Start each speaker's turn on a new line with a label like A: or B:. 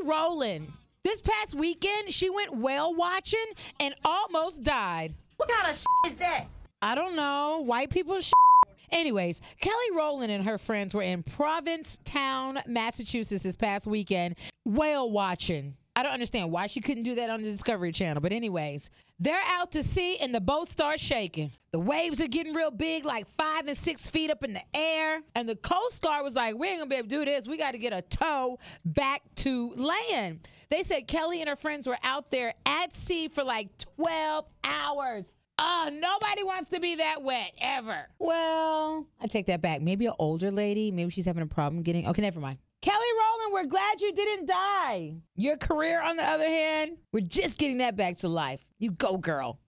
A: Rowland. This past weekend, she went whale watching and almost died.
B: What kind of is that?
A: I don't know. White people Anyways, Kelly Rowland and her friends were in Provincetown, Massachusetts this past weekend, whale watching. I don't understand why she couldn't do that on the Discovery Channel. But anyways, they're out to sea and the boat starts shaking. The waves are getting real big, like 5 and 6 feet up in the air. And the Coast Guard was like, we ain't gonna be able to do this. We got to get a tow back to land. They said Kelly and her friends were out there at sea for like 12 hours. Oh, nobody wants to be that wet, ever. Well, I take that back. Maybe an older lady. Maybe she's having a problem getting... Okay, never mind. Kelly Rowland, we're glad you didn't die. Your career, on the other hand, we're just getting that back to life. You go, girl.